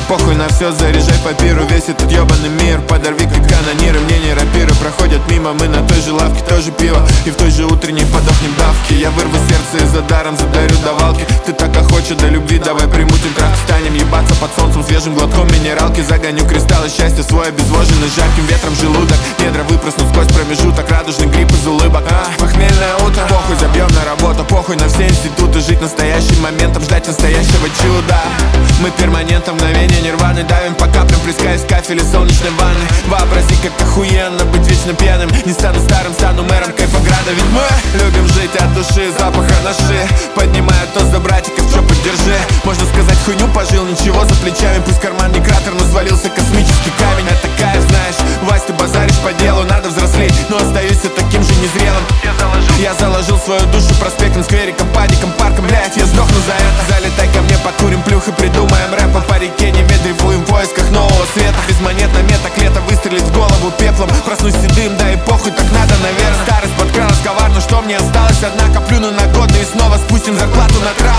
Похуй на все, заряжай папиру, весь этот ебаный мир подорви как канониры, мне не рапиры проходят мимо. Мы на той же лавке, тоже пиво, и в той же утренней подохнем давки. Я вырву сердце и за даром задарю давалки. Ты так охоча до любви, давай примутим трах. Станем ебаться под солнцем свежим глотком минералки. Загоню кристаллы счастья свой обезвоженный жарким ветром желудок. Недра выпрыснут сквозь промежуток, радужный гриб из улыбок. Похмельное утро, похуй, забьем на работу, похуй на все институты. Жить настоящим моментом, ждать настоящего чуда. Мы перманентом, мгновение нирваны, давим по каплям, плескаясь в кафеле солнечной ванны. Вообрази, как охуенно быть вечно пьяным. Не стану старым, стану мэром Кайфограда. Ведь мы любим жить от души, запаха наши. Поднимаю тост за братиков, чё поддержи. Можно сказать, хуйню пожил, ничего за плечами. Пусть карман не кратер, но свалился космический камень. Это кайф, знаешь, Вась, ты базаришь по делу. Надо взрослеть, но остаюсь все таким же незрелым. Я заложил свою душу проспектом, сквериком, падиком, парком. Блять, я сдохну за это. Залетай ко мне, покурим плюх и придумаем рэпа. По реке не дрейфуем в поисках нового света. Без монет на меток, лето выстрелить в голову пеплом. Проснусь седым, да и похуй, так надо, наверное. Старость подкралась коварно, что мне осталось? Однако плюну на годы и снова спустим зарплату на траву.